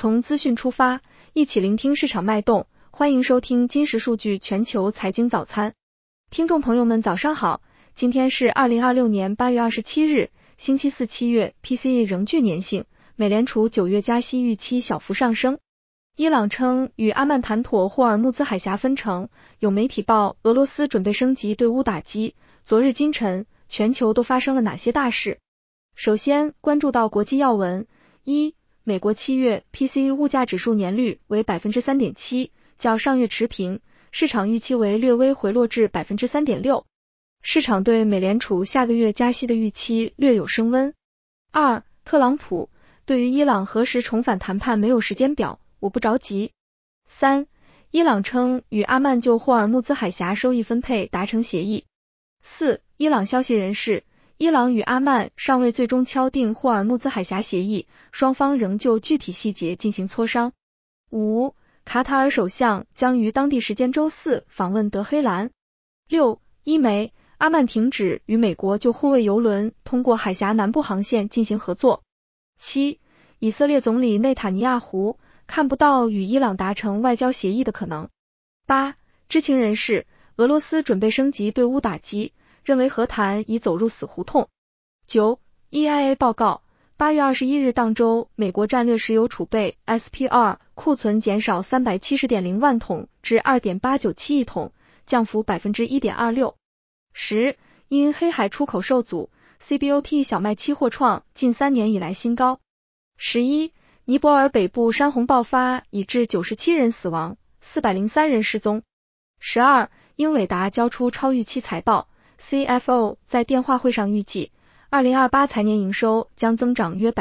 从资讯出发，一起聆听市场脉动。欢迎收听金石数据全球财经早餐。听众朋友们早上好，今天是2026年8月27日，星期四7月 PCE 仍具粘性，美联储9月加息预期小幅上升。伊朗称与阿曼谈妥霍尔木兹海峡分成，有媒体报俄罗斯准备升级对乌打击。昨日今晨，全球都发生了哪些大事？首先关注到国际要闻。一、美国7月 PCE 物价指数年率为 3.7%， 较上月持平，市场预期为略微回落至 3.6%。市场对美联储下个月加息的预期略有升温。二、特朗普对于伊朗何时重返谈判没有时间表，我不着急。三、伊朗称与阿曼就霍尔木兹海峡收益分配达成协议。四、伊朗消息人士，伊朗与阿曼尚未最终敲定霍尔木兹海峡协议，双方仍就具体细节进行磋商。五、卡塔尔首相将于当地时间周四访问德黑兰。六、伊媒，阿曼停止与美国就护卫邮轮通过海峡南部航线进行合作。七、以色列总理内塔尼亚胡看不到与伊朗达成外交协议的可能。八、知情人士，俄罗斯准备升级对乌打击，认为和谈已走入死胡同。九、EIA 报告，8月21日当周，美国战略石油储备 SPR 库存减少 370.0 万桶至 2.897 亿桶，降幅 1.26%。十、因黑海出口受阻， CBOT 小麦期货创近3年以来新高。11、尼泊尔北部山洪爆发，已致97人死亡，403人失踪。12、英伟达交出超预期财报， CFO 在电话会上预计2028财年营收将增长约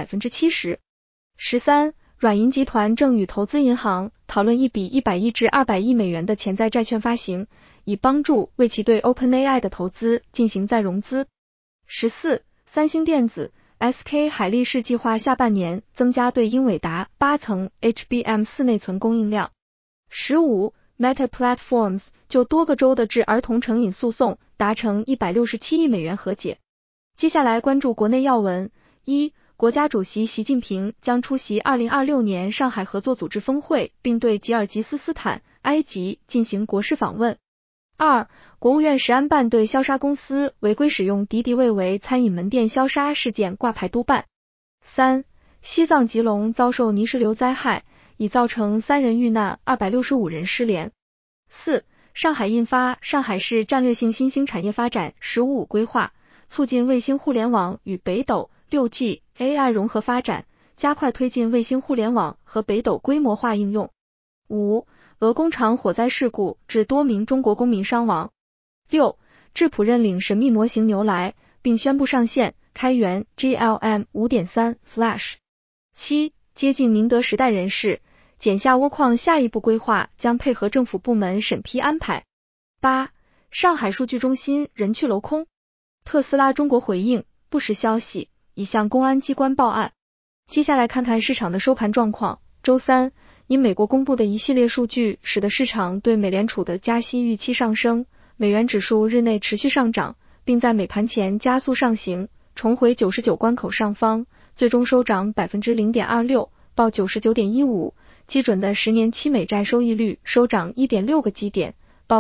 70%。13、软银集团正与投资银行讨论一笔100亿至200亿美元的潜在债券发行，以帮助为其对 OpenAI 的投资进行再融资。14、三星电子SK 海力士计划下半年增加对英伟达8层 HBM4 内存供应量。15、Meta Platforms 就多个州的致儿童成瘾诉讼达成167亿美元和解。接下来关注国内要闻。一、国家主席习近平将出席2026年上海合作组织峰会，并对吉尔吉斯斯坦、埃及进行国事访问。二、国务院食安办对消杀公司违规使用敌敌畏为餐饮门店消杀事件挂牌督办。三、西藏吉隆遭受泥石流灾害，已造成3人遇难，265人失联。四、上海印发上海市战略性新兴产业发展“十五五”规划，促进卫星互联网与北斗、6G、AI 融合发展，加快推进卫星互联网和北斗规模化应用。五、俄工厂火灾事故致多名中国公民伤亡。六、智谱认领神秘模型牛来，并宣布上线，开源 GLM 5.3 Flash。七、接近宁德时代人士，碱下钨矿下一步规划将配合政府部门审批安排。八、上海数据中心人去楼空，特斯拉中国回应不实消息，已向公安机关报案。接下来看看市场的收盘状况。周三，因美国公布的一系列数据使得市场对美联储的加息预期上升，美元指数日内持续上涨，并在美盘前加速上行，重回99关口上方，最终收涨 0.26%， 报 99.15， 基准的10年期美债收益率收涨 1.6 个基点，报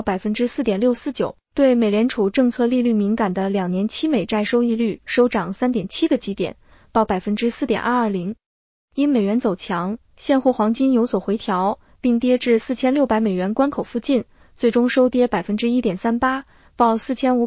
4.649%， 对美联储政策利率敏感的2年期美债收益率收涨 3.7 个基点，报 4.220%。因美元走强，现货黄金有所回调，并跌至4600美元关口附近，最终收跌 1.38%， 报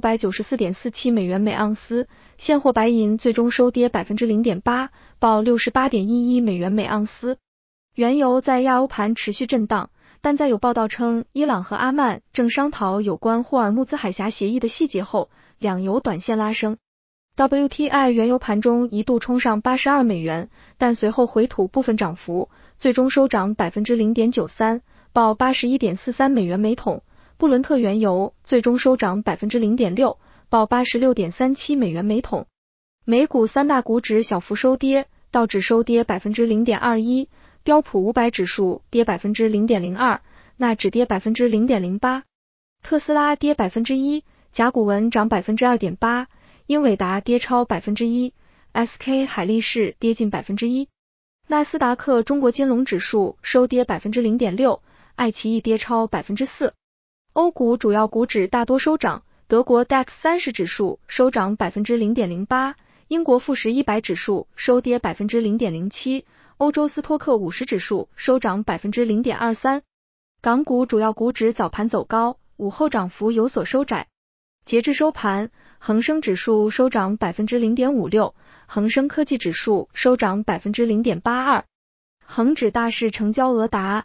4594.47 美元每盎司。现货白银最终收跌 0.8%， 报 68.11 美元每盎司。原油在亚欧盘持续震荡，但在有报道称伊朗和阿曼正商讨有关霍尔木兹海峡协议的细节后，两油短线拉升。WTI 原油盘中一度冲上82美元，但随后回吐部分涨幅，最终收涨 0.93%， 报 81.43 美元每桶。布伦特原油最终收涨 0.6%， 报 86.37 美元每桶。美股三大股指小幅收跌，道指收跌 0.21%， 标普500指数跌 0.02%， 纳指跌 0.08%， 特斯拉跌 1%， 甲骨文涨 2.8%，英伟达跌超 1%， SK 海力士跌近 1%。 纳斯达克中国金龙指数收跌 0.6%， 爱奇艺跌超 4%。欧股主要股指大多收涨，德国 DAX 30指数收涨 0.08%， 英国富时100指数收跌 0.07%， 欧洲斯托克50指数收涨 0.23%。港股主要股指早盘走高，午后涨幅有所收窄。截至收盘，恒生指数收涨 0.56%， 恒生科技指数收涨 0.82%。恒指大市成交额达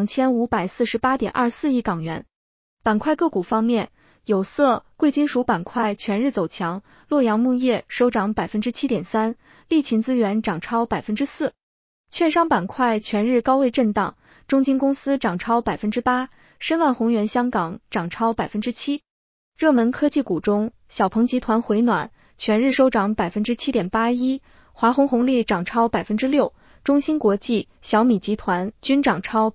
2548.24 亿港元。板块个股方面，有色、贵金属板块全日走强，洛阳钼业收涨 7.3%， 力勤资源涨超 4%。券商板块全日高位震荡，中金公司涨超 8%， 申万宏源香港涨超 7%。热门科技股中，小鹏集团回暖，全日收涨 7.81%， 华虹红利涨超 6%， 中芯国际、小米集团均涨超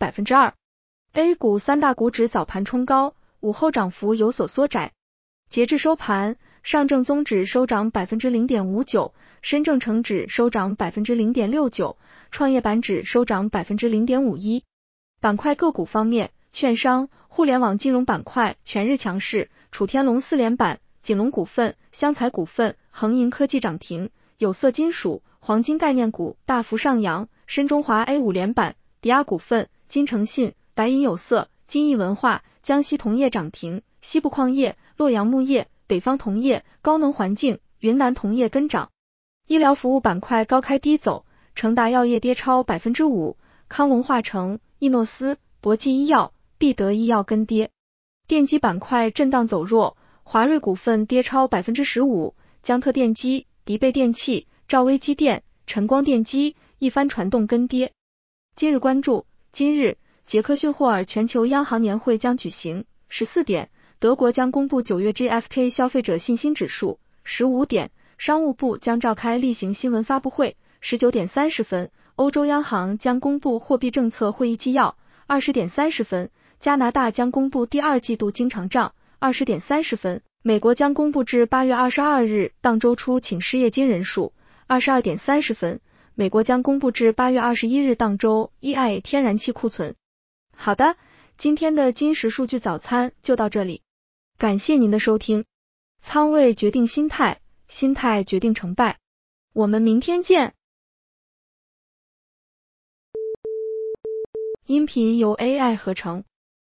2%。A 股三大股指早盘冲高，午后涨幅有所缩窄。截至收盘，上证综指收涨 0.59%， 深证成指收涨 0.69%， 创业板指收涨 0.51%。板块个股方面，券商、互联网金融板块全日强势，楚天龙4连板，锦龙股份、湘财股份、恒盈科技涨停，有色金属、黄金概念股大幅上扬，深中华 A5连板，迪亚股份、金诚信、白银有色、金益文化、江西铜业涨停，西部矿业、洛阳钼业、北方铜业、高能环境、云南铜业跟涨。医疗服务板块高开低走，成达药业跌超 5%， 康龙化成、易诺斯、博济医药、必得医药跟跌。电机板块震荡走弱，华瑞股份跌超 15%， 江特电机、迪贝电器、兆微机电、晨光电机、一帆传动跟跌。今日关注，今日杰克逊霍尔全球央行年会将举行，14点，德国将公布9月 GfK 消费者信心指数，15点，商务部将召开例行新闻发布会，19点30分，欧洲央行将公布货币政策会议纪要，20点30分，加拿大将公布第二季度经常账，20点30分，美国将公布至8月22日当周初请失业金人数，22点30分，美国将公布至8月21日当周 EIA 天然气库存。好的，今天的金石数据早餐就到这里，感谢您的收听。仓位决定心态，心态决定成败。我们明天见。音频由 AI 合成。